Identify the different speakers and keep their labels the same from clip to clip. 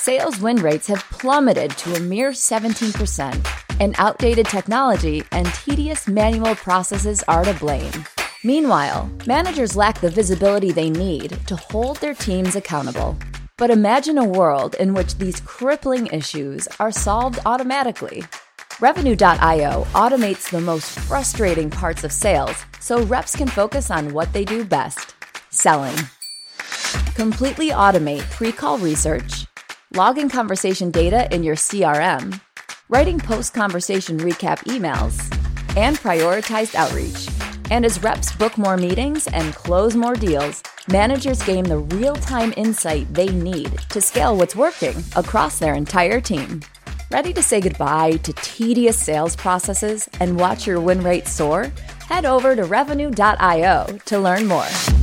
Speaker 1: sales win rates have plummeted to a mere 17%, and outdated technology and tedious manual processes are to blame. Meanwhile, managers lack the visibility they need to hold their teams accountable. But imagine a world in which these crippling issues are solved automatically. Revenue.io automates the most frustrating parts of sales so reps can focus on what they do best: selling. Completely automate pre-call research, logging conversation data in your CRM, writing post-conversation recap emails, and prioritized outreach. And as reps book more meetings and close more deals, managers gain the real-time insight they need to scale what's working across their entire team. Ready to say goodbye to tedious sales processes and watch your win rate soar? Head over to Revenue.io to learn more.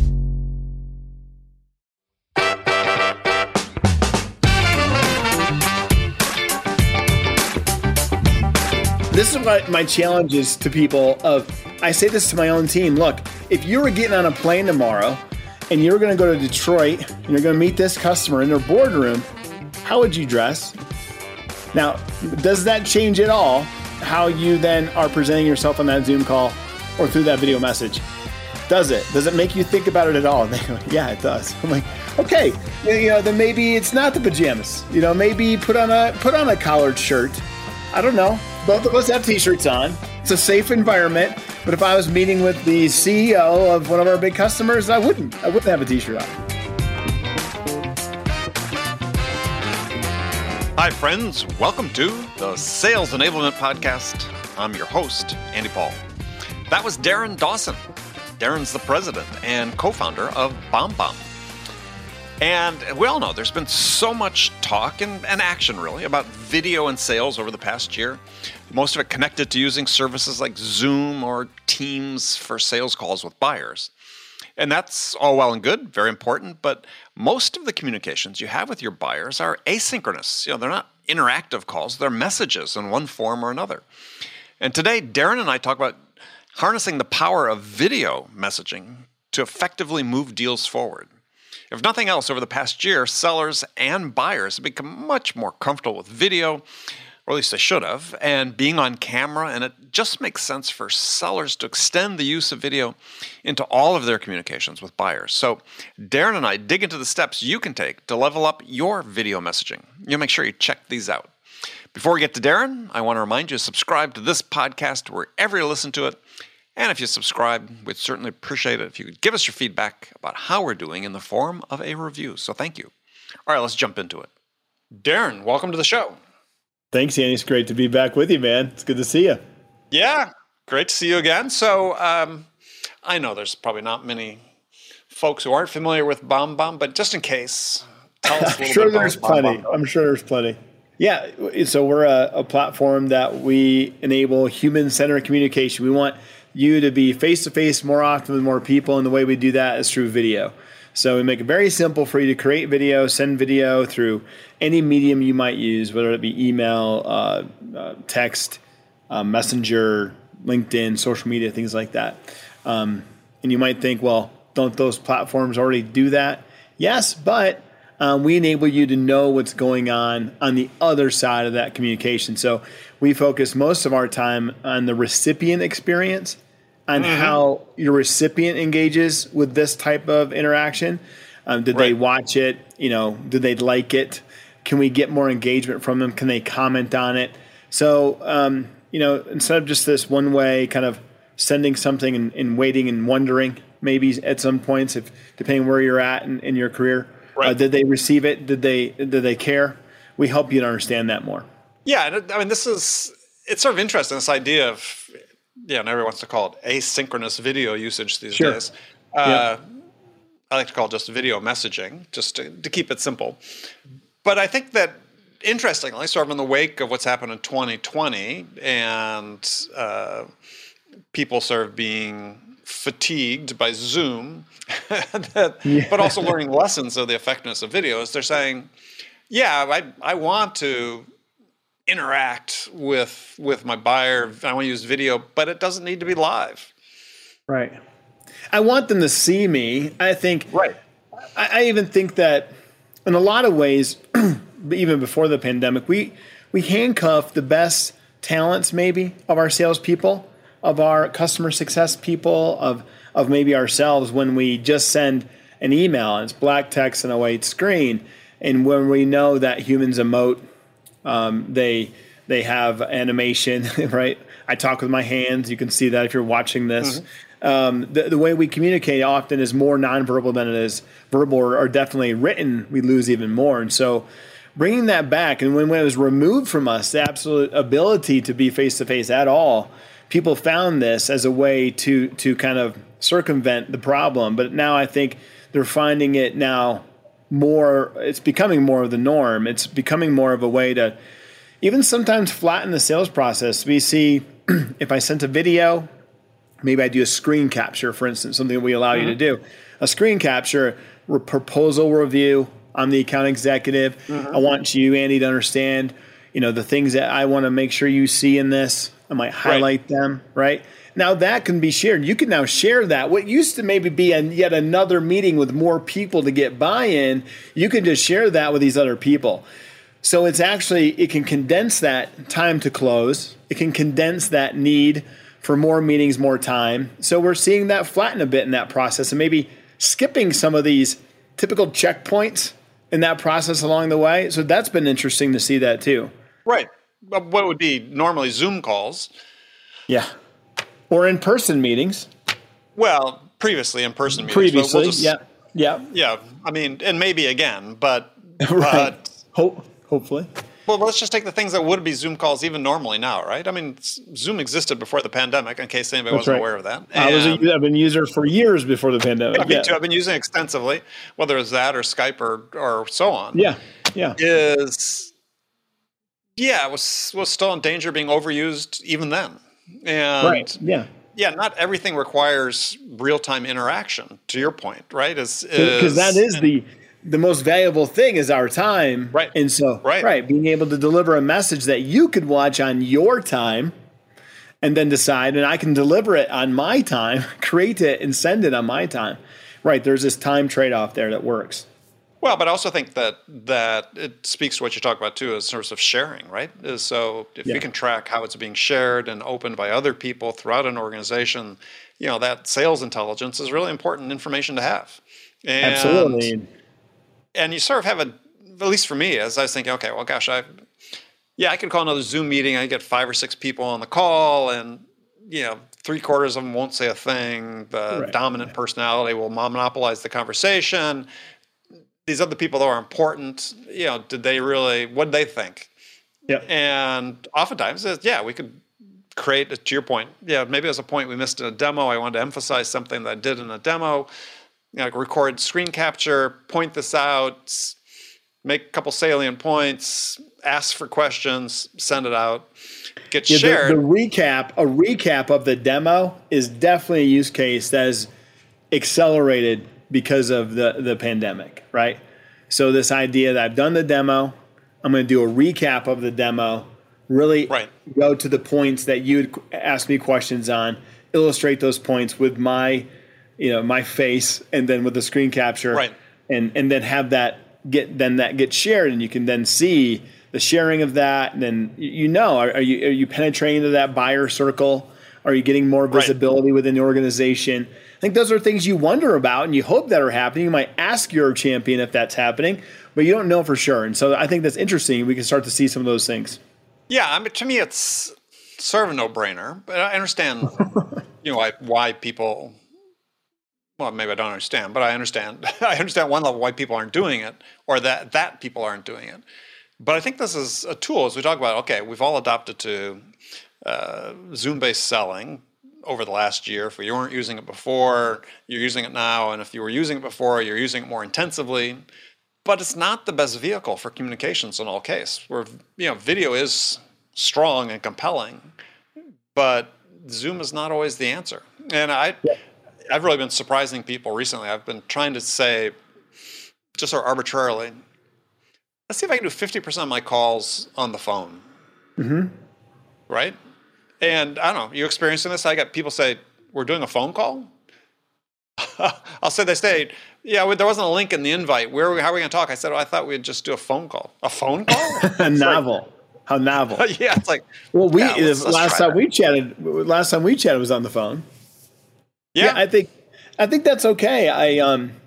Speaker 2: This is what my challenge is to people I say this to my own team. Look, if you were getting on a plane tomorrow and you're going to go to Detroit and you're going to meet this customer in their boardroom, how would you dress? Now, does that change at all how you then are presenting yourself on that Zoom call or through that video message? Does it? Does it make you think about it at all? And they go, yeah, it does. I'm like, okay, then maybe it's not the pajamas. Maybe put on a collared shirt. I don't know. Both of us have t-shirts on. It's a safe environment. But if I was meeting with the CEO of one of our big customers, I wouldn't have a t-shirt on.
Speaker 3: Hi, friends. Welcome to the Sales Enablement Podcast. I'm your host, Andy Paul. That was Darren Dawson. Darren's the president and co-founder of BombBomb. And we all know there's been so much talk and action, really, about video and sales over the past year. Most of it connected to using services like Zoom or Teams for sales calls with buyers. And that's all well and good, very important, but most of the communications you have with your buyers are asynchronous. They're not interactive calls, they're messages in one form or another. And today, Darren and I talk about harnessing the power of video messaging to effectively move deals forward. If nothing else, over the past year, sellers and buyers have become much more comfortable with video, or at least they should have, and being on camera, and it just makes sense for sellers to extend the use of video into all of their communications with buyers. So Darren and I dig into the steps you can take to level up your video messaging. Make sure you check these out. Before we get to Darren, I want to remind you to subscribe to this podcast wherever you listen to it. And if you subscribe, we'd certainly appreciate it if you could give us your feedback about how we're doing in the form of a review. So thank you. All right, let's jump into it. Darren, welcome to the show.
Speaker 2: Thanks, Andy. It's great to be back with you, man. It's good to see you.
Speaker 3: Yeah, great to see you again. So I know there's probably not many folks who aren't familiar with BombBomb, but just in case, tell us a little bit about BombBomb.
Speaker 2: I'm sure there's plenty. Yeah, so we're a platform that we enable human-centered communication. We want you to be face-to-face more often with more people, and the way we do that is through video. So we make it very simple for you to create video, send video through any medium you might use, whether it be email, text, Messenger, LinkedIn, social media, things like that. And you might think, well, don't those platforms already do that? Yes, but we enable you to know what's going on the other side of that communication. So we focus most of our time on the recipient experience, on how your recipient engages with this type of interaction. Did they watch it? Did they like it? Can we get more engagement from them? Can they comment on it? So, instead of just this one way kind of sending something and waiting and wondering maybe at some points, depending where you're at in your career, did they receive it? Did they care? We help you to understand that more.
Speaker 3: Yeah. I mean, it's sort of interesting, this idea of, and everyone wants to call it asynchronous video usage these days. I like to call it just video messaging, just to keep it simple. But I think that, interestingly, sort of in the wake of what's happened in 2020 and people sort of being fatigued by Zoom, but also learning lessons of the effectiveness of videos, they're saying, I want to interact with my buyer. I want to use video, but it doesn't need to be live.
Speaker 2: Right. I want them to see me. I think. Right. I even think that in a lot of ways, even before the pandemic, we handcuff the best talents maybe of our salespeople, of our customer success people, of maybe ourselves when we just send an email and it's black text and a white screen. And when we know that humans emote, they have animation, right? I talk with my hands. You can see that if you're watching this. The way we communicate often is more nonverbal than it is verbal, or definitely written. We lose even more. And so bringing that back, and when it was removed from us, the absolute ability to be face-to-face at all, people found this as a way to kind of circumvent the problem. But now I think they're finding it now more, it's becoming more of the norm. It's becoming more of a way to even sometimes flatten the sales process. We see if I sent a video, maybe I do a screen capture, for instance, something that we allow you to do. A screen capture, proposal review. I'm the account executive. I want you, Andy, to understand, the things that I want to make sure you see in this. I might highlight them, right? Now that can be shared. You can now share that. What used to maybe be yet another meeting with more people to get buy-in, you can just share that with these other people. So it can condense that time to close. It can condense that need for more meetings, more time. So we're seeing that flatten a bit in that process and maybe skipping some of these typical checkpoints in that process along the way. So that's been interesting to see that too.
Speaker 3: Right. What would be normally Zoom calls.
Speaker 2: Yeah. Or in-person meetings.
Speaker 3: Well, previously in-person meetings.
Speaker 2: Previously, yeah.
Speaker 3: Yeah, I mean, and maybe again, but...
Speaker 2: right. Hopefully.
Speaker 3: Well, let's just take the things that would be Zoom calls even normally now, right? I mean, Zoom existed before the pandemic, in case anybody wasn't aware of that.
Speaker 2: I've been a user for years before the pandemic.
Speaker 3: Yeah, me too. I've been using it extensively, whether it's that or Skype or so on.
Speaker 2: Yeah.
Speaker 3: It was still in danger of being overused even then. And not everything requires real-time interaction, to your point, right? Because
Speaker 2: that is the most valuable thing is our time.
Speaker 3: Right.
Speaker 2: And so, being able to deliver a message that you could watch on your time and then decide, and I can deliver it on my time, create it and send it on my time. Right. There's this time trade-off there that works.
Speaker 3: Well, but I also think that it speaks to what you talk about too, as sorts of sharing, right? So if we can track how it's being shared and opened by other people throughout an organization, that sales intelligence is really important information to have.
Speaker 2: Absolutely.
Speaker 3: And you sort of have at least for me, as I was thinking, okay, well, gosh, I could call another Zoom meeting. I get 5 or 6 people on the call, and 3/4 of them won't say a thing. The dominant personality will monopolize the conversation. These other people that are important, what did they think? Yeah. And oftentimes, we could create, to your point, maybe there's a point we missed in a demo. I wanted to emphasize something that I did in a demo. Record screen capture, point this out, make a couple salient points, ask for questions, send it out, get shared.
Speaker 2: A recap of the demo is definitely a use case that is accelerated because of the pandemic, right? So this idea that I've done the demo, I'm going to do a recap of the demo, really go to the points that you'd ask me questions on, illustrate those points with my face, and then with the screen capture, and then have that get shared, and you can then see the sharing of that, and then are you penetrating into that buyer circle? Are you getting more visibility within the organization? I think those are things you wonder about and you hope that are happening. You might ask your champion if that's happening, but you don't know for sure. And so I think that's interesting. We can start to see some of those things.
Speaker 3: Yeah, I mean, to me, it's sort of a no-brainer. But I understand, why people. Well, maybe I don't understand, but I understand. I understand one level why people aren't doing it, or that people aren't doing it. But I think this is a tool as we talk about. Okay, we've all adopted to Zoom-based selling over the last year. If you weren't using it before, you're using it now. And if you were using it before, you're using it more intensively. But it's not the best vehicle for communications in all cases. Where video is strong and compelling, but Zoom is not always the answer. And I've really been surprising people recently. I've been trying to say, just sort of arbitrarily, let's see if I can do 50% of my calls on the phone. Mm-hmm. Right? And I don't know, you experiencing this? I got people say, we're doing a phone call? I'll say they say, yeah, there wasn't a link in the invite. How are we going to talk? I said, I thought we'd just do a phone call. A phone call?
Speaker 2: Novel. How novel.
Speaker 3: Yeah, it's like,
Speaker 2: well, last time we chatted was on the phone.
Speaker 3: Yeah.
Speaker 2: I think that's okay. I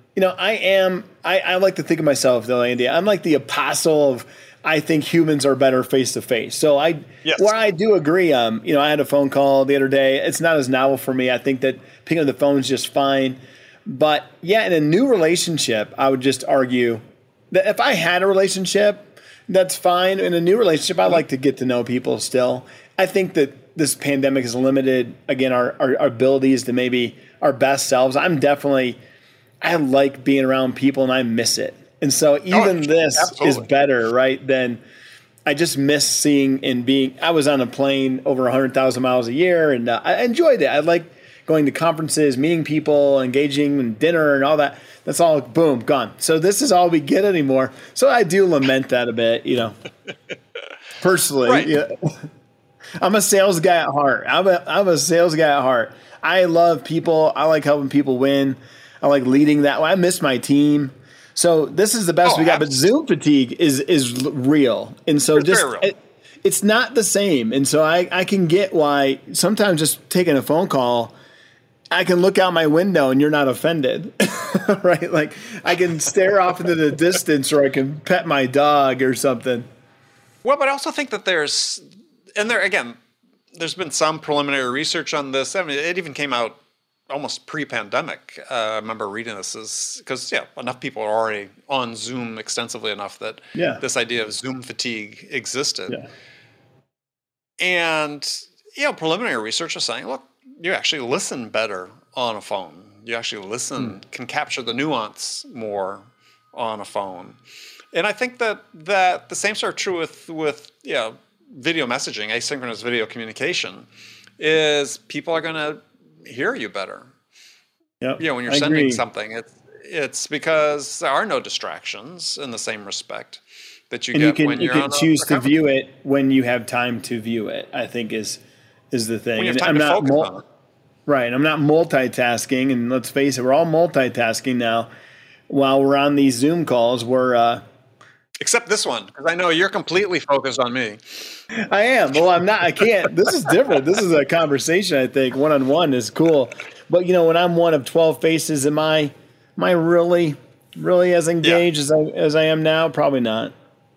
Speaker 2: like to think of myself though, Andy. I'm like the apostle of, I think humans are better face to face. So where I do agree, I had a phone call the other day. It's not as novel for me. I think that picking up the phone is just fine. But yeah, in a new relationship, I would just argue that if I had a relationship, that's fine. In a new relationship, I like to get to know people still. I think that this pandemic has limited, again, our abilities to maybe our best selves. I like being around people and I miss it. And so even this is better, right, than I just miss seeing and being – I was on a plane over 100,000 miles a year, and I enjoyed it. I like going to conferences, meeting people, engaging in dinner and all that. That's all, boom, gone. So this is all we get anymore. So I do lament that a bit, personally.
Speaker 3: Right.
Speaker 2: Yeah. I'm a sales guy at heart. I'm a sales guy at heart. I love people. I like helping people win. I like leading that way. I miss my team. So this is the best we got. But Zoom fatigue is real. And so it's not the same. And so I can get why sometimes just taking a phone call, I can look out my window and you're not offended, right? Like I can stare off into the distance or I can pet my dog or something.
Speaker 3: Well, but I also think that there's been some preliminary research on this. I mean, it even came out almost pre-pandemic. I remember reading this because enough people are already on Zoom extensively enough that this idea of Zoom fatigue existed. Yeah. And preliminary research is saying, look, you actually listen better on a phone. You actually can capture the nuance more on a phone. And I think that the same sort of true with video messaging, asynchronous video communication, is people are going to hear you better.
Speaker 2: Yep.
Speaker 3: When you're sending something, it's because there are no distractions in the same respect that you get when you're on a
Speaker 2: you can choose to view it when you have time to view it, I think is the thing.
Speaker 3: When you have time to focus on it.
Speaker 2: Right. I'm not multitasking, and let's face it, we're all multitasking now. While we're on these Zoom calls, we're
Speaker 3: except this one, because I know you're completely focused on me.
Speaker 2: I am. Well, I'm not. I can't. This is different. This is a conversation, I think. One-on-one is cool. But, when I'm one of 12 faces, am I really, really as engaged as I am now? Probably not.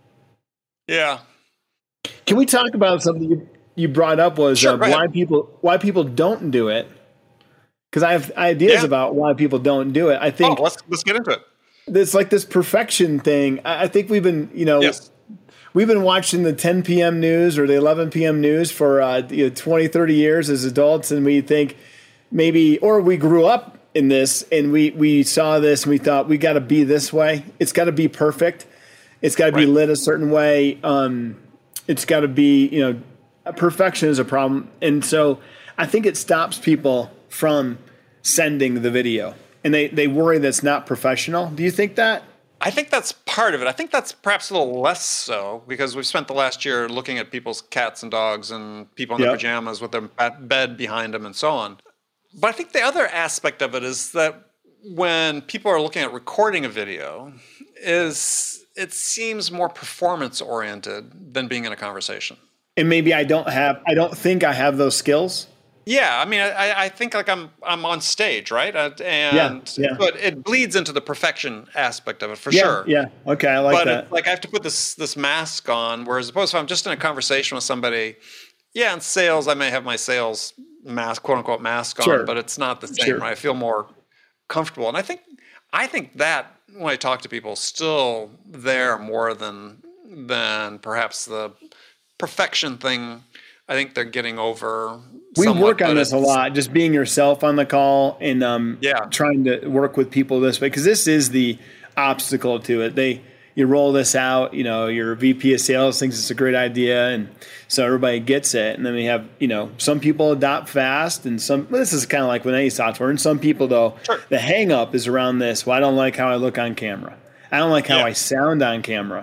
Speaker 3: Yeah.
Speaker 2: Can we talk about something you brought up was why people don't do it? Because I have ideas about why people don't do it. I think
Speaker 3: let's get into it.
Speaker 2: It's like this perfection thing. I think we've been, we've been watching the 10 p.m. news or the 11 p.m. news for 20, 30 years as adults, and we think or we grew up in this and we saw this and we thought we got to be this way. It's got to be perfect. It's got to be lit a certain way. It's got to be, perfection is a problem. And so I think it stops people from sending the video. And they worry that's not professional. Do you think that?
Speaker 3: I think that's part of it. I think that's perhaps a little less so because we've spent the last year looking at people's cats and dogs and people in their pajamas with their bed behind them and so on. But I think the other aspect of it is that when people are looking at recording a video, it seems more performance-oriented than being in a conversation.
Speaker 2: And maybe I don't think I have those skills.
Speaker 3: Yeah, I mean, I think like I'm on stage, right? But it bleeds into the perfection aspect of it for sure.
Speaker 2: Yeah, okay, I like that.
Speaker 3: But I have to put this mask on, whereas opposed to if I'm just in a conversation with somebody, in sales I may have my sales mask, quote unquote mask on, but it's not the same. Right? I feel more comfortable, and I think that when I talk to people, still there more than perhaps the perfection thing. I think they're getting over.
Speaker 2: We work on this a lot, just being yourself on the call and trying to work with people this way, because this is the obstacle to it. You roll this out, your VP of sales thinks it's a great idea, and so everybody gets it. And then we have, some people adopt fast, and this is kind of like with any software. And some people, though, the hang up is around this. Well, I don't like how I look on camera. I don't like how I sound on camera.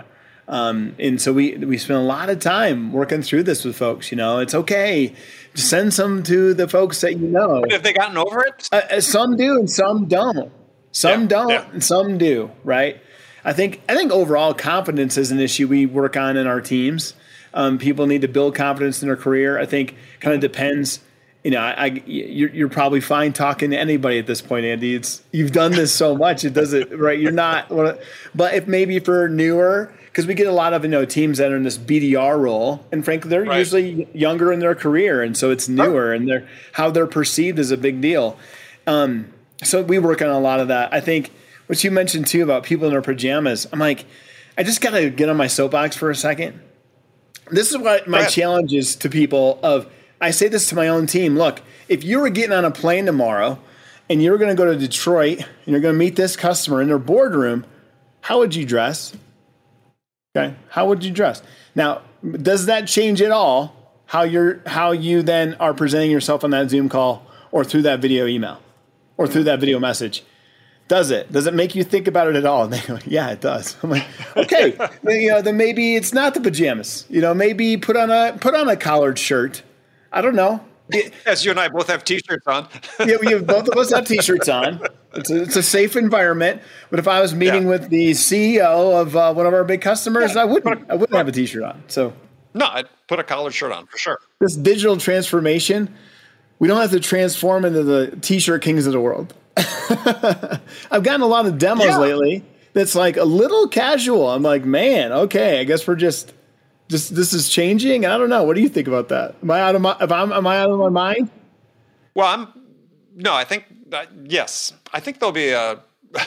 Speaker 2: And so we spend a lot of time working through this with folks. It's okay to send some to the folks that you know.
Speaker 3: But have they gotten over it?
Speaker 2: Some do and some don't. Some don't and some do, right? I think overall confidence is an issue we work on in our teams. People need to build confidence in their career. I think kind of depends. You're probably fine talking to anybody at this point, Andy. You've done this so much, it doesn't, right? You're not, but if maybe for newer, because we get a lot of teams that are in this BDR role, and frankly, they're usually younger in their career, and so it's newer, and how they're perceived is a big deal. So we work on a lot of that. I think what you mentioned too about people in their pajamas. I'm like, I just got to get on my soapbox for a second. This is what my challenge is to people I say this to my own team. Look, if you were getting on a plane tomorrow and you were going to go to Detroit and you're going to meet this customer in their boardroom, how would you dress? Okay. How would you dress? Now, does that change at all how you then are presenting yourself on that Zoom call or through that video email or through that video message? Does it? Does it make you think about it at all? And they go, yeah, it does. I'm like, okay, then maybe it's not the pajamas. Maybe put on a collared shirt. I don't know.
Speaker 3: As you and I both have T-shirts on.
Speaker 2: Yeah, both of us have T-shirts on. It's a safe environment. But if I was meeting with the CEO of one of our big customers, I wouldn't have a T-shirt on. So
Speaker 3: no, I'd put a collared shirt on for sure.
Speaker 2: This digital transformation, we don't have to transform into the T-shirt kings of the world. I've gotten a lot of demos lately that's like a little casual. I'm like, man, okay, I guess we're just this is changing. I don't know. What do you think about that? Am I out of my mind?
Speaker 3: Well, I think yes. I think there'll be a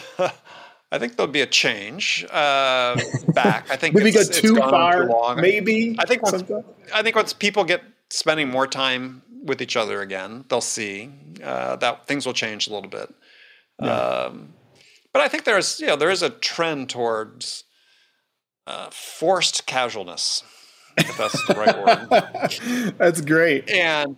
Speaker 3: change back. I think
Speaker 2: maybe we go too far.
Speaker 3: Too long.
Speaker 2: Maybe
Speaker 3: I think once people get spending more time with each other again, they'll see that things will change a little bit. Yeah. But I think there is a trend towards forced casualness, if that's the right word.
Speaker 2: That's great.
Speaker 3: And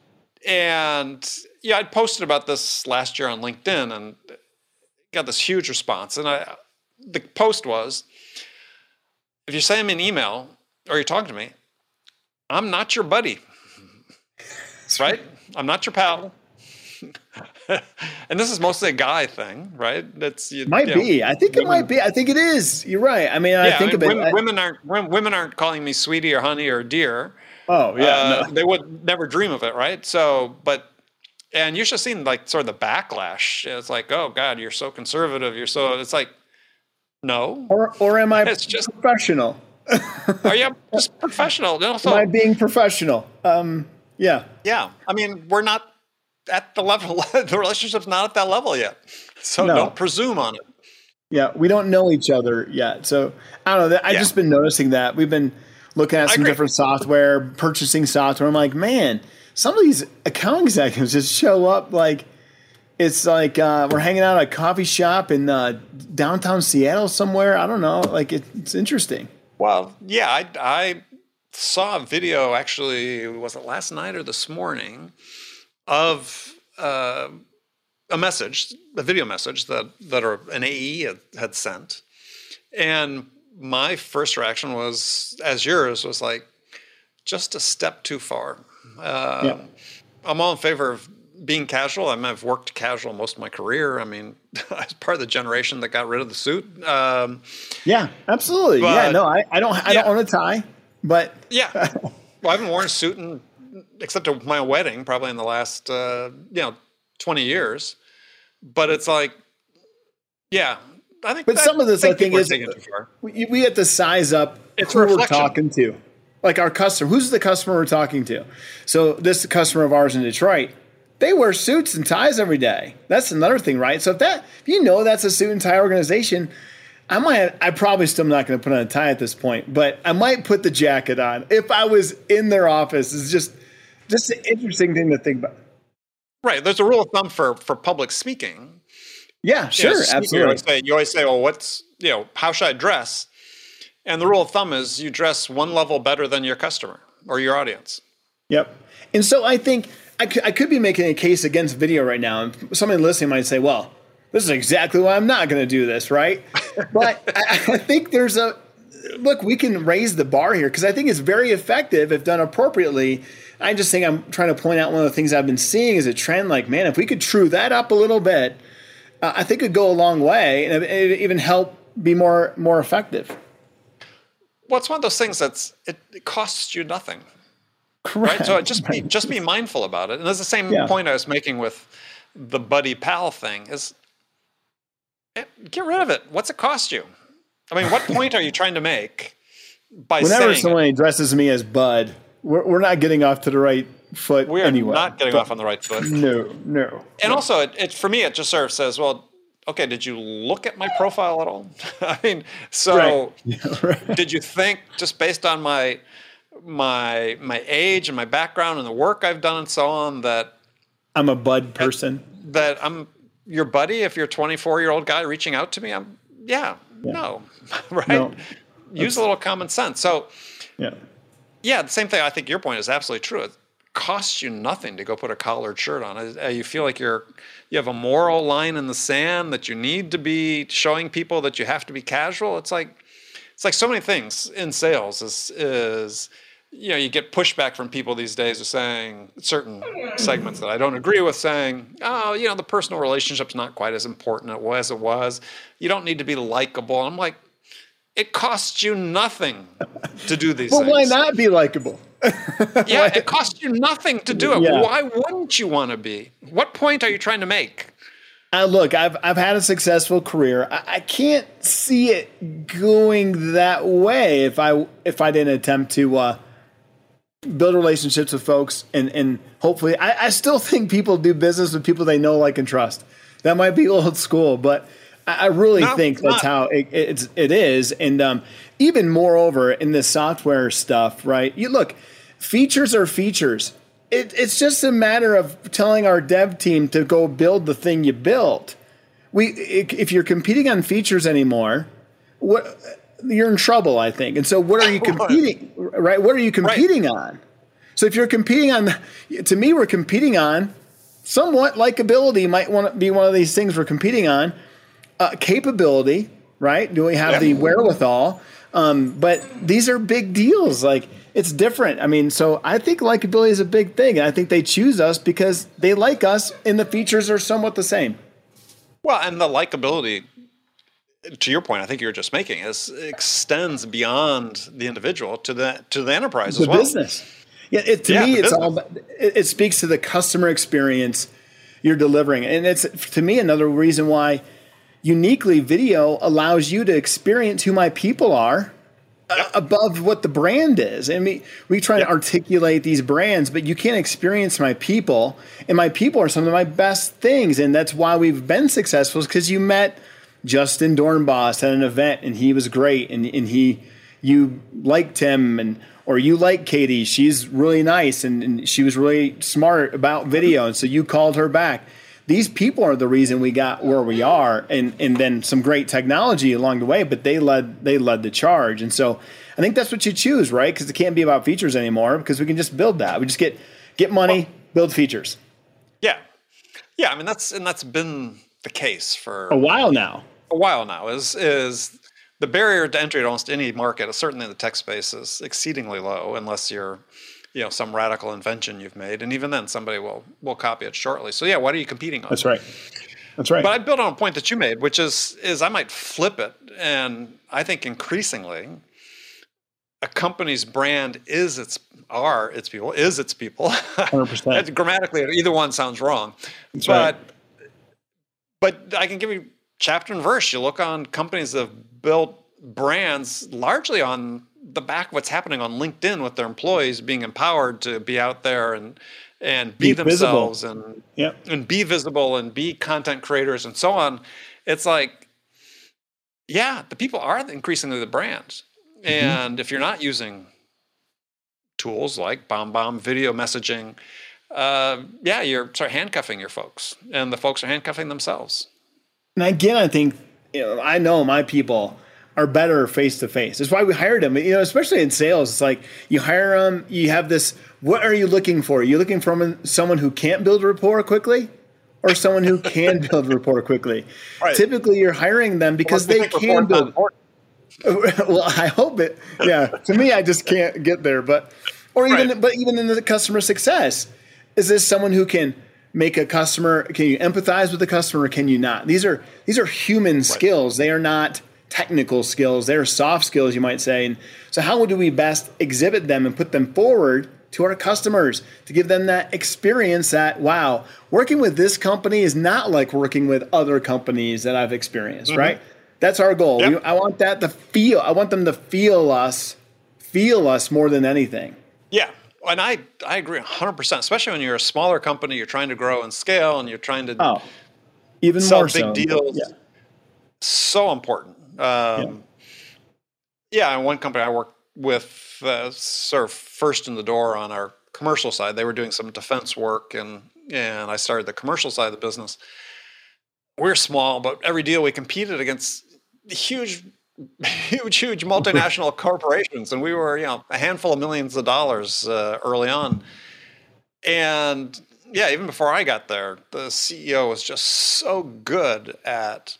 Speaker 3: I posted about this last year on LinkedIn and got this huge response. And the post was, if you send me an email or you're talking to me, I'm not your buddy. Right? I'm not your pal. And this is mostly a guy thing, right?
Speaker 2: Might be. I think it might be. I think it is. You're right. I mean,
Speaker 3: women aren't calling me sweetie or honey or dear.
Speaker 2: Oh yeah,
Speaker 3: no. They would never dream of it, right? So, and you should have seen like sort of the backlash. It's like, oh God, you're so conservative. It's like, no.
Speaker 2: Or am I just professional?
Speaker 3: Are you just professional? No,
Speaker 2: am I being professional? Yeah.
Speaker 3: Yeah. I mean, we're not at the level, the relationship's not at that level yet. So don't presume on it.
Speaker 2: Yeah. We don't know each other yet. So I don't know. I've just been noticing that. We've been looking at some different software, purchasing software. I'm like, man, some of these account executives just show up like, it's like we're hanging out at a coffee shop in downtown Seattle somewhere. I don't know. Like it's interesting.
Speaker 3: Well, yeah, I saw a video, actually, was it last night or this morning, of a video message that an AE had sent. And my first reaction was, as yours, was like, just a step too far. I'm all in favor of being casual. I mean, I've worked casual most of my career. I mean, I was part of the generation that got rid of the suit.
Speaker 2: Yeah, absolutely. But, I don't own a tie. But
Speaker 3: yeah, well, I haven't worn a suit except at my wedding, probably in the last 20 years. But it's like, yeah, I think.
Speaker 2: But some of this, I think, is we have to size up who we're talking to, like our customer. Who's the customer we're talking to? So this customer of ours in Detroit, they wear suits and ties every day. That's another thing, right? So if that's a suit and tie organization. I probably still not going to put on a tie at this point, but I might put the jacket on if I was in their office. It's just an interesting thing to think about.
Speaker 3: Right. There's a rule of thumb for public speaking.
Speaker 2: Yeah, sure. Absolutely.
Speaker 3: You always say, well, how should I dress? And the rule of thumb is you dress one level better than your customer or your audience.
Speaker 2: Yep. And so I think I could be making a case against video right now. And somebody listening might say, well, this is exactly why I'm not going to do this, right? But I think there's look, we can raise the bar here because I think it's very effective if done appropriately. I just think I'm trying to point out one of the things I've been seeing is a trend. Like, man, if we could true that up a little bit, I think it'd go a long way and it even help be more effective.
Speaker 3: Well, it's one of those things it costs you nothing.
Speaker 2: Correct.
Speaker 3: Right? So just be mindful about it. And that's the same point I was making with the buddy pal thing is get rid of it. What's it cost you? I mean, what point are you trying to make by
Speaker 2: Whenever
Speaker 3: saying
Speaker 2: someone addresses me as bud, we're not getting off to the right foot
Speaker 3: we are
Speaker 2: anyway.
Speaker 3: not getting off on the right foot.
Speaker 2: No.
Speaker 3: And also, it for me, it just sort of says, well, okay, did you look at my profile at all? I mean, so
Speaker 2: right.
Speaker 3: Did you think just based on my age and my background and the work I've done and so on that
Speaker 2: I'm a bud person?
Speaker 3: That I'm your buddy if you're a 24-year-old guy reaching out to me? No, right? No, use a little common sense. So, yeah, the same thing. I think your point is absolutely true. It costs you nothing to go put a collared shirt on. You feel like you have a moral line in the sand that you need to be showing people that you have to be casual. It's like so many things in sales is you get pushback from people these days of saying certain segments that I don't agree with, saying, the personal relationship's not quite as important as it was. You don't need to be likable. I'm like, it costs you nothing to do these things.
Speaker 2: Well, why not be likable?
Speaker 3: It costs you nothing to do it.
Speaker 2: Yeah.
Speaker 3: Why wouldn't you want to be? What point are you trying to make?
Speaker 2: Look, I've had a successful career. I can't see it going that way if I didn't attempt to build relationships with folks and hopefully I still think people do business with people they know, like, and trust. That might be old school, but I really think that's how it is. And even moreover in the software stuff, right? You look, features are features. It's just a matter of telling our dev team to go build the thing you built. If you're competing on features anymore, you're in trouble, I think. And so what are you competing, right? What are you competing on? So if you're competing on, to me, we're competing on somewhat likability might want to be one of these things we're competing on. Capability, right? Do we have the wherewithal? But these are big deals. Like, it's different. I mean, so I think likability is a big thing. And I think they choose us because they like us and the features are somewhat the same.
Speaker 3: Well, and the likability, to your point, I think you were just making, extends beyond the individual to the enterprise as well. The business.
Speaker 2: Yeah, to me, it's all. It speaks to the customer experience you're delivering, and it's, to me, another reason why uniquely video allows you to experience who my people are above what the brand is. And we try to articulate these brands, but you can't experience my people, and my people are some of my best things, and that's why we've been successful. Is because you met Justin Dornbos at an event, and he was great, and you liked him, or you like Katie, she's really nice, and she was really smart about video, and so you called her back. These people are the reason we got where we are, and then some great technology along the way, but they led the charge. And so I think that's what you choose, right? Because it can't be about features anymore, because we can just build that. We just get money, build features. Yeah.
Speaker 3: I mean, that's been the case for
Speaker 2: a while now.
Speaker 3: Is the barrier to entry to almost any market, certainly in the tech space, is exceedingly low, unless you're some radical invention you've made, and even then somebody will copy it shortly. So what are you competing on?
Speaker 2: That's right. But
Speaker 3: I built on a point that you made, which is I might flip it, and I think increasingly a company's brand is its people.
Speaker 2: 100%.
Speaker 3: Grammatically, either one sounds wrong.
Speaker 2: That's right.
Speaker 3: But I can give you chapter and verse. You look on companies that have built brands largely on the back of what's happening on LinkedIn with their employees being empowered to be out there and be themselves and be visible and be content creators and so on. It's like, the people are increasingly the brands. Mm-hmm. And if you're not using tools like BombBomb video messaging, you're handcuffing your folks, and the folks are handcuffing themselves.
Speaker 2: And again, I think, I know my people are better face to face. That's why we hired them. Especially in sales, it's like you hire them. You have this. What are you looking for? Are you looking for someone who can't build rapport quickly, or someone who can build rapport quickly? Right. Typically, you're hiring them because they can build. Well, I hope it. Yeah, to me, I just can't get there. But even in the customer success, is this someone who can make a customer? Can you empathize with the customer, or can you not? These are human skills. They are not technical skills. They are soft skills, you might say. And so, how do we best exhibit them and put them forward to our customers to give them that experience that, wow, working with this company is not like working with other companies that I've experienced, right? That's our goal.
Speaker 3: Yep.
Speaker 2: I want that to feel. I want them to feel us more than anything.
Speaker 3: Yeah, and I agree 100%. Especially when you're a smaller company, you're trying to grow and scale, and you're trying to
Speaker 2: even
Speaker 3: sell
Speaker 2: more
Speaker 3: big
Speaker 2: so.
Speaker 3: deals.
Speaker 2: Yeah.
Speaker 3: So important. And one company I worked with, sort of first in the door on our commercial side, they were doing some defense work, and I started the commercial side of the business. We're small, but every deal we competed against huge multinational corporations, and we were, a handful of millions of dollars early on. And even before I got there, the CEO was just so good at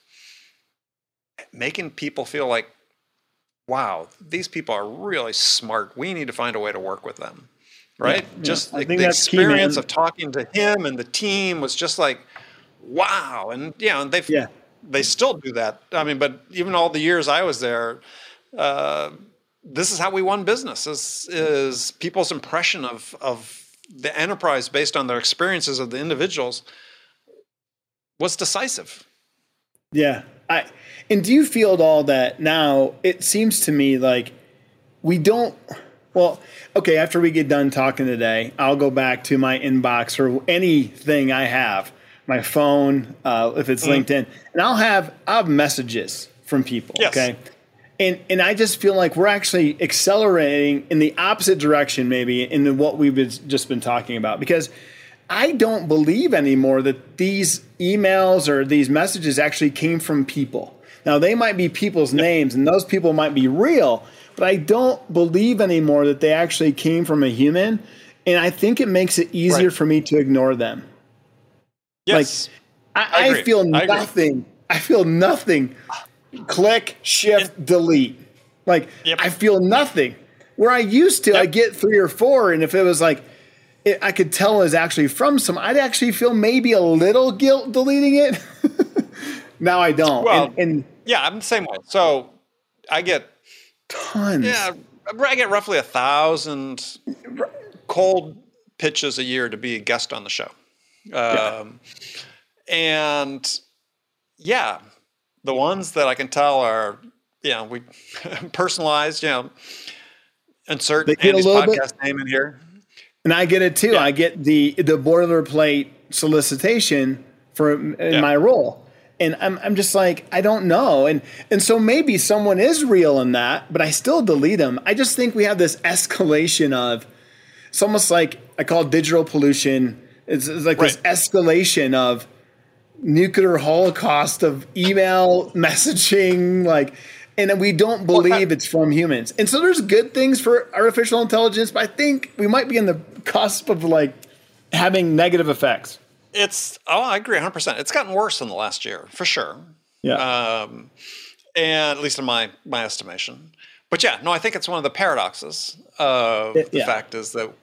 Speaker 3: making people feel like, wow, these people are really smart. We need to find a way to work with them, right?
Speaker 2: Yeah.
Speaker 3: Just
Speaker 2: I
Speaker 3: like
Speaker 2: think
Speaker 3: the
Speaker 2: that's key,
Speaker 3: experience
Speaker 2: man.
Speaker 3: of talking to him and the team was just like, wow. And and they still do that. I mean, but even all the years I was there, this is how we won business, is people's impression of the enterprise based on their experiences of the individuals was decisive.
Speaker 2: Yeah. And do you feel at all that now it seems to me like we don't, well, okay, after we get done talking today, I'll go back to my inbox or anything I have, my phone, if it's LinkedIn, and I'll have messages from people.
Speaker 3: Yes.
Speaker 2: Okay. And I just feel like we're actually accelerating in the opposite direction, maybe, in what we've just been talking about, because I don't believe anymore that these emails or these messages actually came from people. Now, they might be people's names, and those people might be real, but I don't believe anymore that they actually came from a human. And I think it makes it easier for me to ignore them.
Speaker 3: Yes.
Speaker 2: Like, I feel nothing. I feel nothing. Click, shift, delete. Like, I feel nothing. Where I used to, I get 3 or 4, and if it was like, I could tell it was actually from I'd actually feel maybe a little guilt deleting it. Now I don't.
Speaker 3: Well,
Speaker 2: and
Speaker 3: I'm the same way. So I get
Speaker 2: tons.
Speaker 3: Yeah, I get roughly 1,000 cold pitches a year to be a guest on the show. And the ones that I can tell are, we personalized, insert Andy's podcast name in here.
Speaker 2: And I get it too. I get the boilerplate solicitation for my role. And I'm just like, I don't know. And so maybe someone is real in that, but I still delete them. I just think we have this escalation of, it's almost like I call it digital pollution. It's like this escalation of nuclear holocaust of email messaging, and we don't believe it's from humans. And so there's good things for artificial intelligence, but I think we might be in the cusp of having negative effects.
Speaker 3: I agree 100%. It's gotten worse in the last year, for sure.
Speaker 2: Yeah.
Speaker 3: And at least in my estimation. But I think it's one of the paradoxes of the fact is that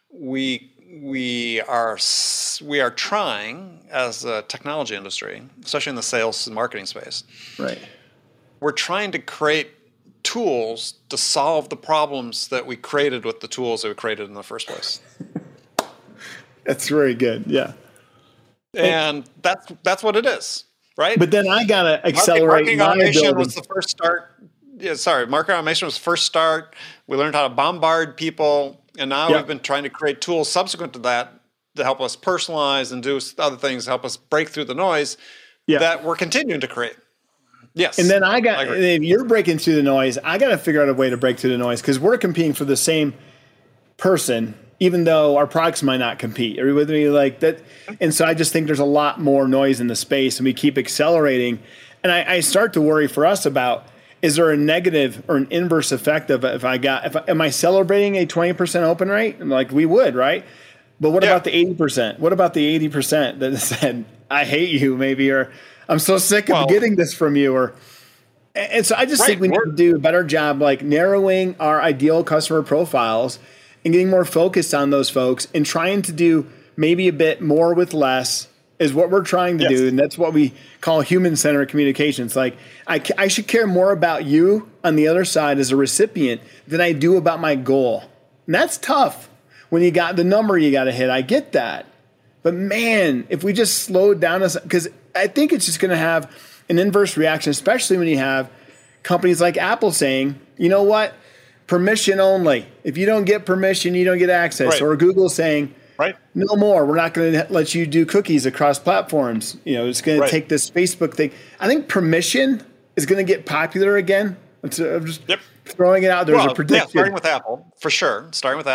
Speaker 3: we are trying, as a technology industry, especially in the sales and marketing space, we're trying to create tools to solve the problems that we created with the tools that we created in the first place.
Speaker 2: That's very good. Yeah.
Speaker 3: And that's what it is, right?
Speaker 2: But then I gotta accelerate.
Speaker 3: Marketing automation was the first start. Marketing automation was the first start. We learned how to bombard people, and now we've been trying to create tools subsequent to that to help us personalize and do other things to help us break through the noise that we're continuing to create. Yes.
Speaker 2: And then if you're breaking through the noise, I got to figure out a way to break through the noise, because we're competing for the same person, even though our products might not compete. Are you with me? Like that? And so I just think there's a lot more noise in the space, and we keep accelerating. And I start to worry for us about, is there a negative or an inverse effect of am I celebrating a 20% open rate? Like we would, right? But what about the 80%? What about the 80% that said, I hate you, maybe, or I'm so sick of getting this from you, or And so I just think we need to do a better job, like narrowing our ideal customer profiles and getting more focused on those folks and trying to do maybe a bit more with less is what we're trying to do. And that's what we call human-centered communications. Like I should care more about you on the other side as a recipient than I do about my goal. And that's tough when you got the number you got to hit. I get that. But man, if we just slowed down, because I think it's just going to have an inverse reaction, especially when you have companies like Apple saying, you know what, permission only. If you don't get permission, you don't get access. Or Google saying, no more. We're not going to let you do cookies across platforms. It's going to take this Facebook thing. I think permission is going to get popular again. I'm just throwing it out there as a prediction.
Speaker 3: Starting with Apple, for sure.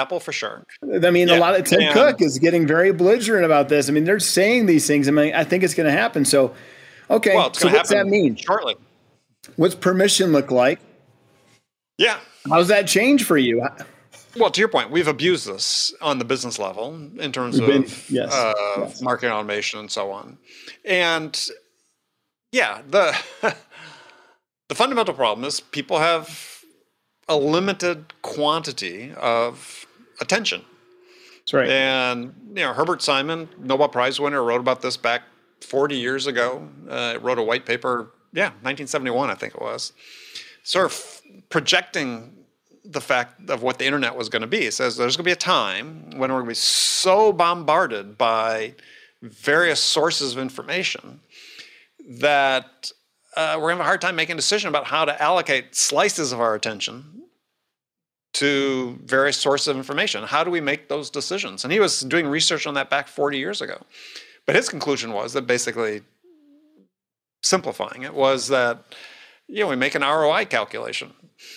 Speaker 2: I mean, a lot of Tim Cook is getting very belligerent about this. I mean, they're saying these things. I mean, I think it's going to happen. So, okay. So what's that mean?
Speaker 3: Shortly.
Speaker 2: What's permission look like?
Speaker 3: Yeah.
Speaker 2: How does that change for you?
Speaker 3: Well, to your point, we've abused this on the business level in terms of marketing automation and so on. And the fundamental problem is people have a limited quantity of attention.
Speaker 2: That's right.
Speaker 3: And, Herbert Simon, Nobel Prize winner, wrote about this back 40 years ago. Wrote a white paper, 1971, I think it was, sort of projecting the fact of what the internet was going to be. It says there's going to be a time when we're going to be so bombarded by various sources of information that we're going to have a hard time making a decision about how to allocate slices of our attention to various sources of information. How do we make those decisions? And he was doing research on that back 40 years ago. But his conclusion was that, basically simplifying it, was that we make an ROI calculation.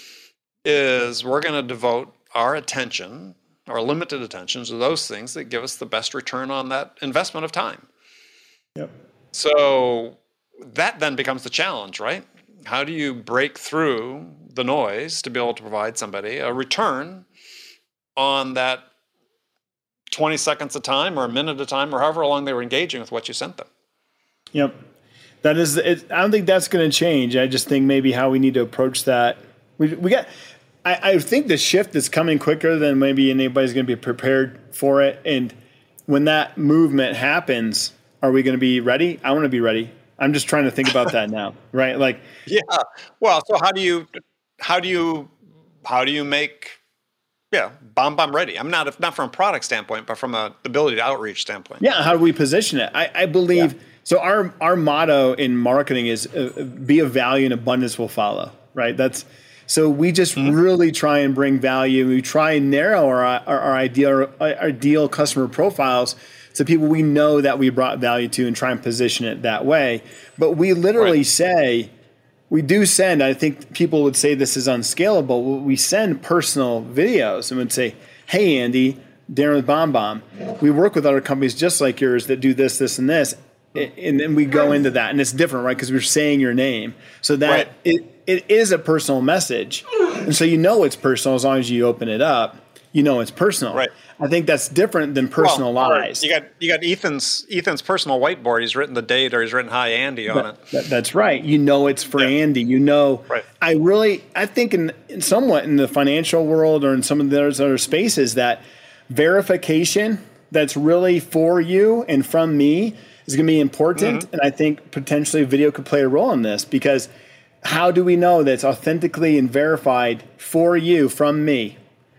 Speaker 3: Is we're going to devote our attention, our limited attention, to those things that give us the best return on that investment of time.
Speaker 2: Yep.
Speaker 3: So that then becomes the challenge, right? How do you break through the noise to be able to provide somebody a return on that 20 seconds of time or a minute of time or however long they were engaging with what you sent them?
Speaker 2: Yep. That is, I don't think that's going to change. I just think maybe how we need to approach that. I think the shift is coming quicker than maybe anybody's going to be prepared for it. And when that movement happens, are we going to be ready? I want to be ready. I'm just trying to think about that now, right? Like,
Speaker 3: Well, so how do you make BombBomb ready? I'm not from a product standpoint, but from the ability to outreach standpoint.
Speaker 2: Yeah, how do we position it? I believe so. Our motto in marketing is be of value and abundance will follow. Right? So we just really try and bring value. We try and narrow our ideal customer profiles to people we know that we brought value to and try and position it that way. But we literally say, we do send, I think people would say this is unscalable. We send personal videos and would say, hey, Andy, Darren with BombBomb. We work with other companies just like yours that do this, this, and this. And then we go into that. And it's different, right? Because we're saying your name. So that it is a personal message. And so it's personal as long as you open it up. It's personal.
Speaker 3: Right.
Speaker 2: I think that's different than personalized.
Speaker 3: You got Ethan's personal whiteboard. He's written the date or he's written "Hi Andy" on it.
Speaker 2: That's right. It's for Andy. Right. I think in somewhat in the financial world or in some of those other spaces that verification that's really for you and from me is going to be important. And I think potentially video could play a role in this, because how do we know that it's authentically and verified for you from me?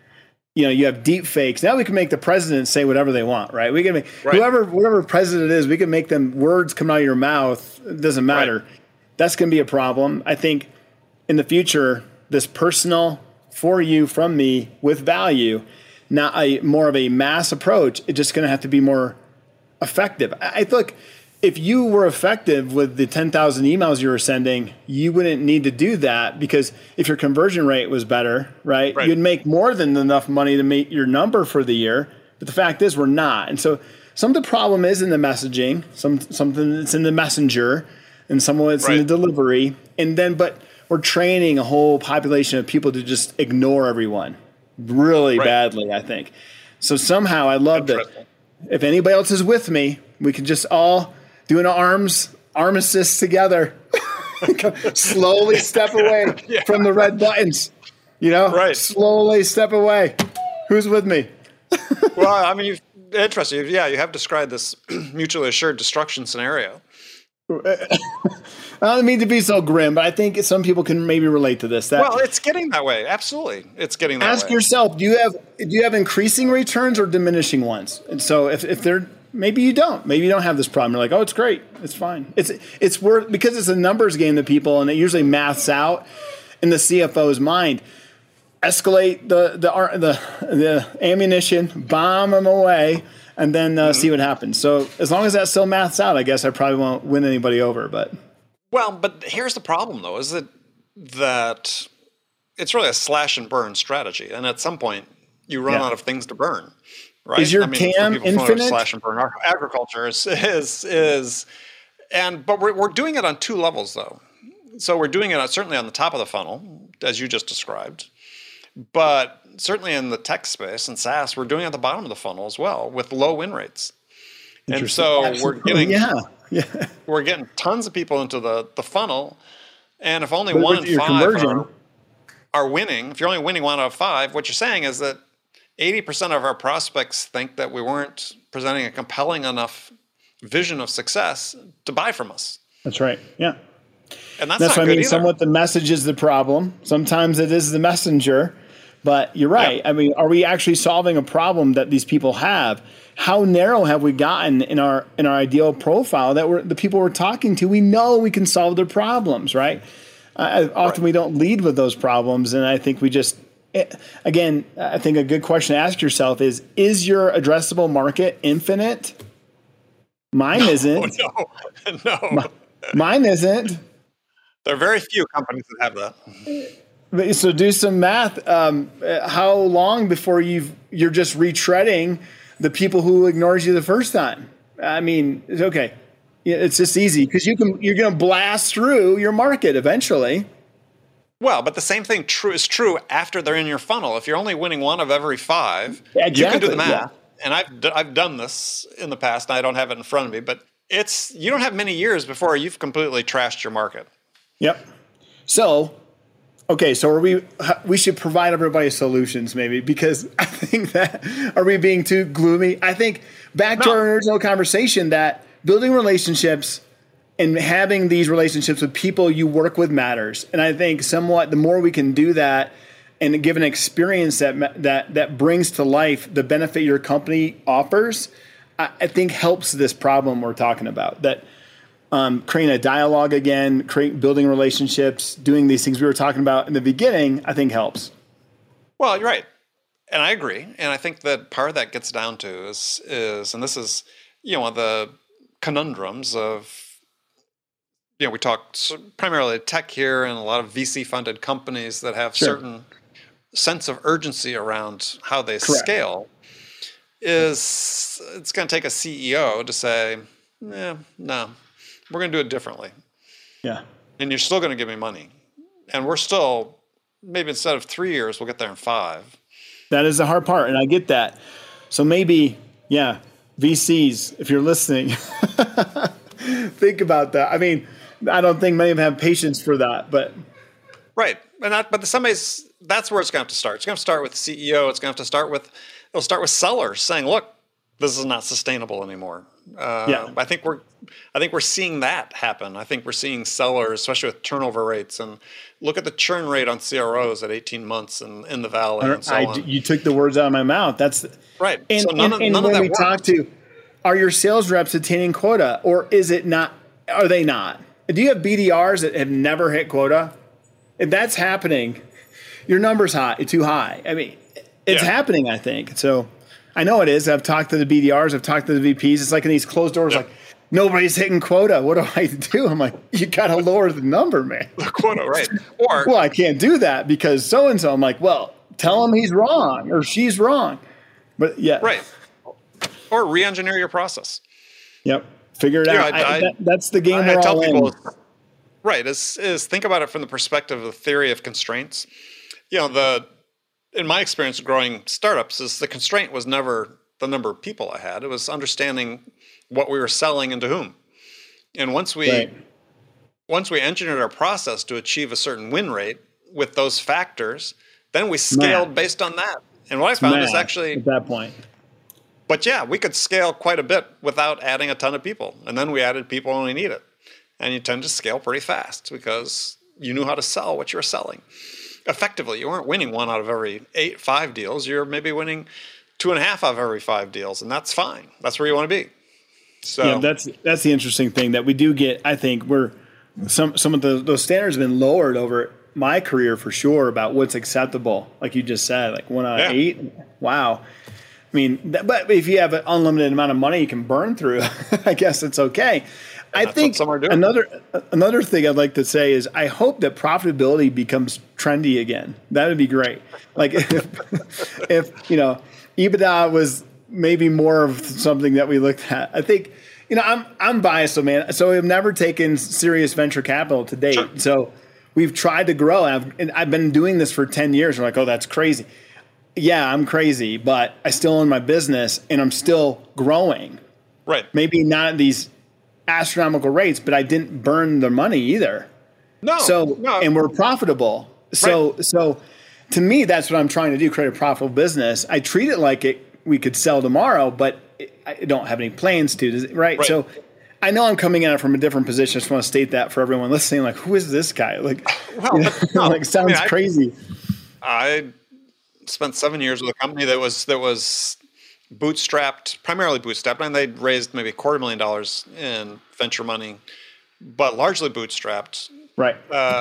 Speaker 2: You have deep fakes. Now we can make the president say whatever they want, right? We can make whatever president it is, we can make them words come out of your mouth. It doesn't matter. Right. That's going to be a problem. I think in the future, this personal for you from me with value, not more of a mass approach. It's just going to have to be more effective. I think if you were effective with the 10,000 emails you were sending, you wouldn't need to do that, because if your conversion rate was better, right, you'd make more than enough money to meet your number for the year. But the fact is we're not. And so some of the problem is in the messaging, something that's in the messenger, and some of it's in the delivery. But we're training a whole population of people to just ignore everyone really badly, I think. So somehow I love that if anybody else is with me, we can just all do an armistice together. Slowly step away from the red buttons.
Speaker 3: Right.
Speaker 2: Slowly step away. Who's with me?
Speaker 3: Well, I mean, interesting. Yeah, you have described this mutually assured destruction scenario.
Speaker 2: I don't mean to be so grim, but I think some people can maybe relate to this.
Speaker 3: Well, it's getting that way. Absolutely, it's getting that way.
Speaker 2: Ask yourself: do you have increasing returns or diminishing ones? And so, if they're maybe you don't have this problem. You're like, oh, it's great, it's fine. It's worth because it's a numbers game to people, and it usually maths out in the CFO's mind. Escalate the ammunition, bomb them away, and then see what happens. So as long as that still maths out, I guess I probably won't win anybody over. But
Speaker 3: here's the problem, though, is that it's really a slash and burn strategy, and at some point you run out of things to burn. Right?
Speaker 2: Is your TAM infinite?
Speaker 3: Slash and burn. Our agriculture but we're doing it on two levels, though. So we're doing it certainly on the top of the funnel, as you just described. But certainly in the tech space and SaaS, we're doing it at the bottom of the funnel as well with low win rates. And so
Speaker 2: Absolutely.
Speaker 3: we're getting tons of people into the funnel. And if only 1 in 5 are winning, if you're only winning 1 out of 5, what you're saying is that 80% of our prospects think that we weren't presenting a compelling enough vision of success to buy from us.
Speaker 2: That's right. Yeah.
Speaker 3: And that's
Speaker 2: not
Speaker 3: what
Speaker 2: good
Speaker 3: I mean.
Speaker 2: Either. Somewhat the message is the problem. Sometimes it is the messenger. But you're right. Yeah. I mean, are we actually solving a problem that these people have? How narrow have we gotten in our ideal profile that the people we're talking to? We know we can solve their problems, right? Often we don't lead with those problems, and I think we just again. I think a good question to ask yourself is your addressable market infinite? Mine isn't.
Speaker 3: No.
Speaker 2: Mine isn't.
Speaker 3: There are very few companies that have that.
Speaker 2: So do some math. How long before you're just retreading the people who ignored you the first time? I mean, it's okay. It's just easy because you're going to blast through your market eventually.
Speaker 3: Well, but the same thing is true after they're in your funnel. If you're only winning 1 of every 5,
Speaker 2: exactly.
Speaker 3: You can do the math. Yeah. And I've done this in the past. And I don't have it in front of me, but you don't have many years before you've completely trashed your market.
Speaker 2: Yep. So. Okay, so we should provide everybody solutions maybe because I think that are we being too gloomy? I think back to our original conversation that building relationships and having these relationships with people you work with matters. And I think somewhat the more we can do that and give an experience that brings to life the benefit your company offers, I think helps this problem we're talking about. That creating a dialogue again, building relationships, doing these things we were talking about in the beginning, I think helps. Well,
Speaker 3: you're right. And I agree. And I think that part of that gets down to is and this is, one of the conundrums of, we talk primarily tech here and a lot of VC-funded companies that have certain sense of urgency around how they scale. It's going to take a CEO to say, no. We're going to do it differently.
Speaker 2: Yeah.
Speaker 3: And you're still going to give me money. And we're still, maybe instead of 3 years, we'll get there in 5.
Speaker 2: That is the hard part. And I get that. So maybe, VCs, if you're listening, think about that. I mean, I don't think many of them have patience for that, but.
Speaker 3: Right. But some ways, that's where it's going to have to start. It's going to start with the CEO. It's going to have to start with sellers saying, look, this is not sustainable anymore. I think we're seeing that happen. I think we're seeing sellers, especially with turnover rates, and look at the churn rate on CROs at 18 months in the Valley and so on.
Speaker 2: You took the words out of my mouth. That's
Speaker 3: right.
Speaker 2: And,
Speaker 3: so none of
Speaker 2: when
Speaker 3: that
Speaker 2: we talk to, are your sales reps attaining quota, or is it not? Are they not? Do you have BDRs that have never hit quota? If that's happening, your number's too high. I mean, it's happening. I think so. I know it is. I've talked to the BDRs. I've talked to the VPs. It's like in these closed doors, like nobody's hitting quota. What do I do? I'm like, you got to lower the number, man.
Speaker 3: The quota, right.
Speaker 2: Well, I can't do that because so-and-so. I'm like, well, tell him he's wrong or she's wrong. But yeah.
Speaker 3: Right. Or re-engineer your process.
Speaker 2: Yep. Figure it out. That's the game we're all in.
Speaker 3: Right. Is think about it from the perspective of the theory of constraints. In my experience growing startups, is the constraint was never the number of people I had. It was understanding what we were selling and to whom. And once we once we engineered our process to achieve a certain win rate with those factors, then we scaled based on that. And what I found is actually
Speaker 2: at that point.
Speaker 3: But yeah, we could scale quite a bit without adding a ton of people. And then we added people when we needed. And you tend to scale pretty fast because you knew how to sell what you were selling. Effectively, you weren't winning 1 out of every 5 deals. You're maybe winning 2.5 out of every 5 deals. And that's fine. That's where you want to be. So
Speaker 2: yeah, that's the interesting thing that we do get. I think we're some of those standards have been lowered over my career for sure about what's acceptable. Like you just said, like 1 out of 8. Wow. I mean, but if you have an unlimited amount of money you can burn through, I guess it's okay. I think another thing I'd like to say is I hope that profitability becomes trendy again. That would be great. Like if EBITDA was maybe more of something that we looked at. I think I'm biased, man. So we've never taken serious venture capital to date. Sure. So we've tried to grow, and I've been doing this for 10 years. We're like, oh, that's crazy. Yeah, I'm crazy, but I still own my business and I'm still growing.
Speaker 3: Right.
Speaker 2: Maybe not at these astronomical rates, but I didn't burn the money either.
Speaker 3: No.
Speaker 2: And we're profitable. So to me, that's what I'm trying to do, create a profitable business. I treat it like we could sell tomorrow, but I don't have any plans to, right? So I know I'm coming at it from a different position. I just want to state that for everyone listening. Like, who is this guy? Like, sounds crazy.
Speaker 3: I spent 7 years with a company that was bootstrapped, primarily bootstrapped, and they'd raised maybe $250,000 in venture money, but largely bootstrapped.
Speaker 2: Right.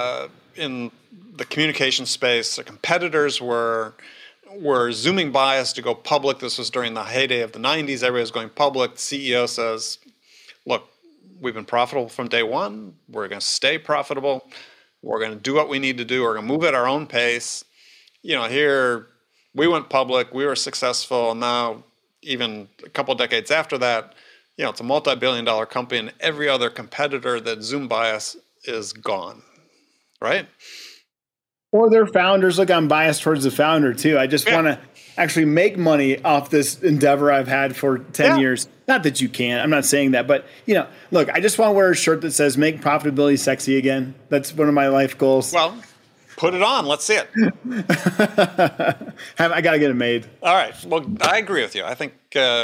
Speaker 3: In the communication space, the competitors were zooming by us to go public. This was during the heyday of the 90s. Everybody was going public. The CEO says, look, we've been profitable from day one. We're going to stay profitable. We're going to do what we need to do. We're going to move at our own pace. Here we went public. We were successful. And now, even a couple of decades after that, it's a multi-billion-dollar company, and every other competitor that zoomed by us is gone, right?
Speaker 2: Or their founders. Look, I'm biased towards the founder too. I just want to actually make money off this endeavor I've had for 10 years. Not that you can't. I'm not saying that. But, look, I just want to wear a shirt that says make profitability sexy again. That's one of my life goals.
Speaker 3: Well, put it on. Let's see it.
Speaker 2: I got to get it made.
Speaker 3: All right. Well, I agree with you. I think,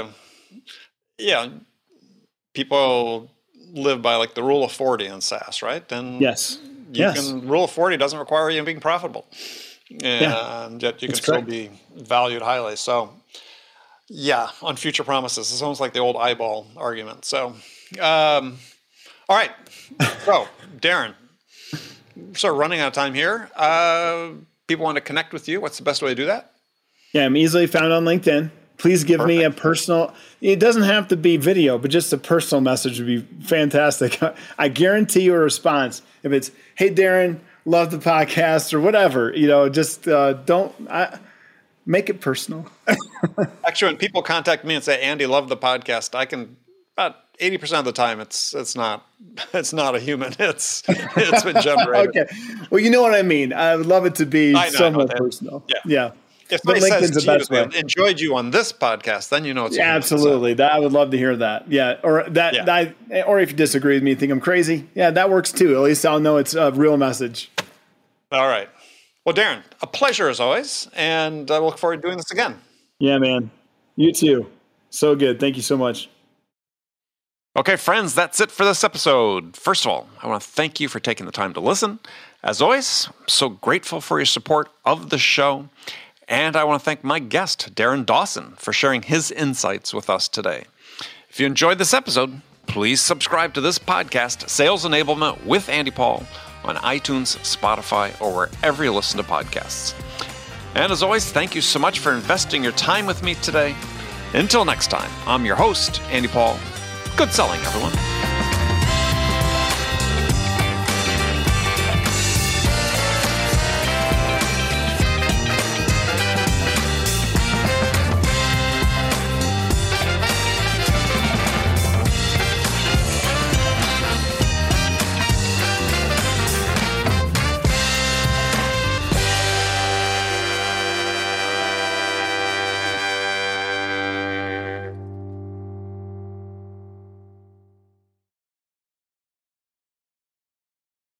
Speaker 3: people live by like the rule of 40 in SaaS, right? And
Speaker 2: yes.
Speaker 3: Rule of 40 doesn't require you being profitable. And yet you can still be valued highly. So, on future promises. It's almost like the old eyeball argument. So, all right. So, Darren, so running out of time here. People want to connect with you. What's the best way to do that?
Speaker 2: Yeah, I'm easily found on LinkedIn. Please give me a personal, it doesn't have to be video, but just a personal message would be fantastic. I guarantee you a response. If it's, hey, Darren, love the podcast or whatever, just make it personal.
Speaker 3: Actually, when people contact me and say, Andy, love the podcast, I can, about 80% of the time, it's not a human. It's been generated.
Speaker 2: Okay. Well, you know what I mean. I would love it to be somewhat personal.
Speaker 3: Yeah. If somebody says to you, enjoyed you on this podcast, then you know it's
Speaker 2: absolutely. I would love to hear that. Yeah, or or if you disagree with me, think I'm crazy. Yeah, that works too. At least I'll know it's a real message.
Speaker 3: All right. Well, Darren, a pleasure as always, and I look forward to doing this again.
Speaker 2: Yeah, man. You too. So good. Thank you so much.
Speaker 3: Okay, friends, that's it for this episode. First of all, I want to thank you for taking the time to listen. As always, I'm so grateful for your support of the show. And I want to thank my guest, Darren Dawson, for sharing his insights with us today. If you enjoyed this episode, please subscribe to this podcast, Sales Enablement with Andy Paul, on iTunes, Spotify, or wherever you listen to podcasts. And as always, thank you so much for investing your time with me today. Until next time, I'm your host, Andy Paul. Good selling, everyone.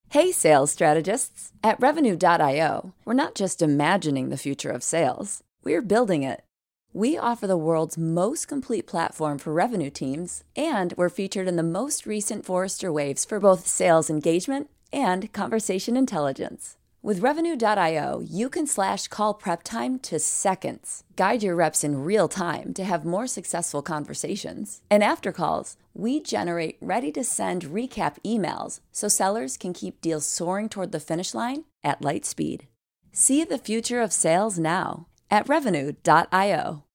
Speaker 1: Hey, sales strategists! At Revenue.io, we're not just imagining the future of sales, we're building it. We offer the world's most complete platform for revenue teams, and we're featured in the most recent Forrester Waves for both sales engagement and conversation intelligence. With Revenue.io, you can slash call prep time to seconds, guide your reps in real time to have more successful conversations, and after calls, we generate ready-to-send recap emails so sellers can keep deals soaring toward the finish line at light speed. See the future of sales now at Revenue.io.